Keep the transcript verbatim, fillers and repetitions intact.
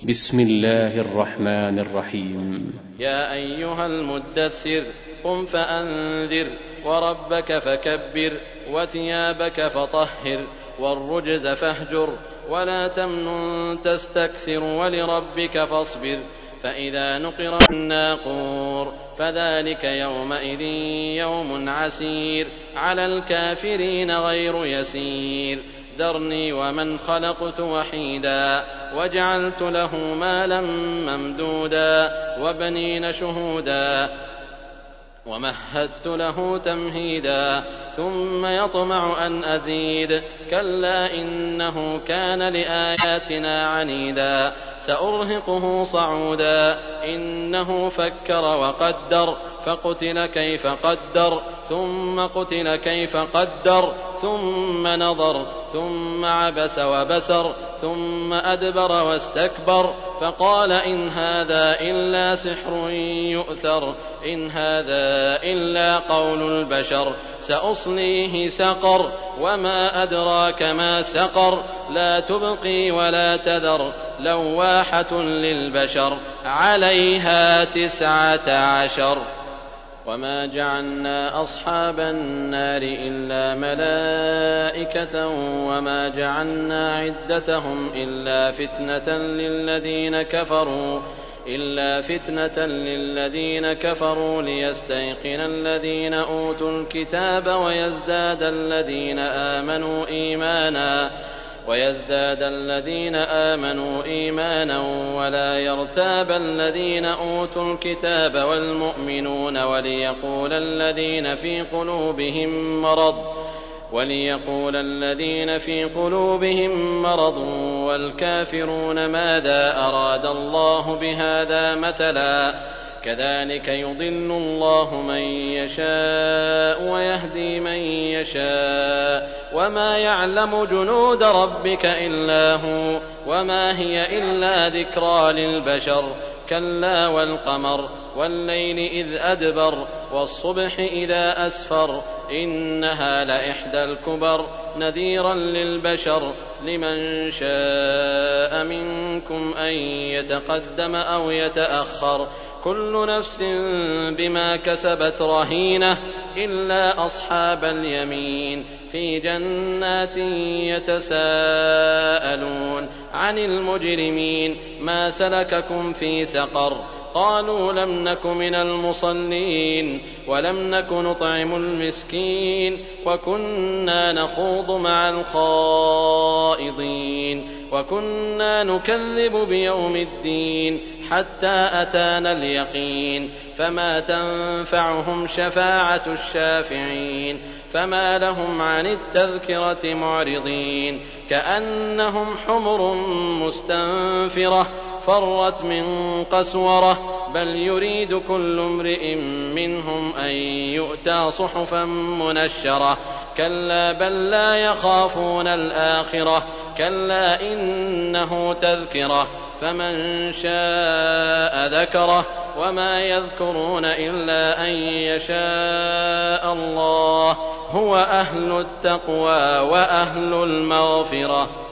بسم الله الرحمن الرحيم. يا أيها المدثر قم فأنذر وربك فكبر وثيابك فطهر والرجز فاهجر ولا تمنن تستكثر ولربك فاصبر فإذا نقر في الناقور فذلك يومئذ يوم عسير على الكافرين غير يسير ذرني ومن خلقت وحيدا وجعلت له مالا ممدودا وبنين شهودا ومهدت له تمهيدا ثم يطمع أن أزيد كلا إنه كان لآياتنا عنيدا سأرهقه صعودا إنه فكر وقدر فقتل كيف قدر ثم قتل كيف قدر ثم نظر ثم عبس وبسر ثم أدبر واستكبر فقال إن هذا إلا سحر يؤثر إن هذا إلا قول البشر سأصليه سقر وما أدراك ما سقر لا تبقي ولا تذر لواحة للبشر عليها تسعة عشر وما جعلنا أصحاب النار إلا ملائكة وما جعلنا عدتهم إلا فتنة للذين كفروا إلا فتنة للذين كفروا ليستيقن الذين أوتوا الكتاب ويزداد الذين آمنوا إيمانا ويزداد الذين آمنوا إيمانا ولا يرتاب الذين أوتوا الكتاب والمؤمنون وليقول الذين في قلوبهم مرض وليقول الذين في قلوبهم مرض والكافرون ماذا أراد الله بهذا مثلا كذلك يضل الله من يشاء ويهدي من يشاء وما يعلم جنود ربك إلا هو وما هي إلا ذكرى للبشر كلا والقمر والليل إذ أدبر والصبح إذا أسفر إنها لإحدى الكبر نذيرا للبشر لمن شاء منكم أن يتقدم أو يتأخر كل نفس بما كسبت رهينة إلا أصحاب اليمين في جنات يتساءلون عن المجرمين ما سلككم في سقر قالوا لم نك من المصلين ولم نك نطعم المسكين وكنا نخوض مع الخائضين وكنا نكذب بيوم الدين حتى أتانا اليقين فما تنفعهم شفاعة الشافعين فما لهم عن التذكرة معرضين كأنهم حمر مستنفرة فرت من قسورة بل يريد كل امرئ منهم أن يؤتى صحفا منشرة كلا بل لا يخافون الآخرة كلا إنه تذكرة فمن شاء ذكره وما يذكرون إلا أن يشاء الله هو أهل التقوى وأهل المغفرة.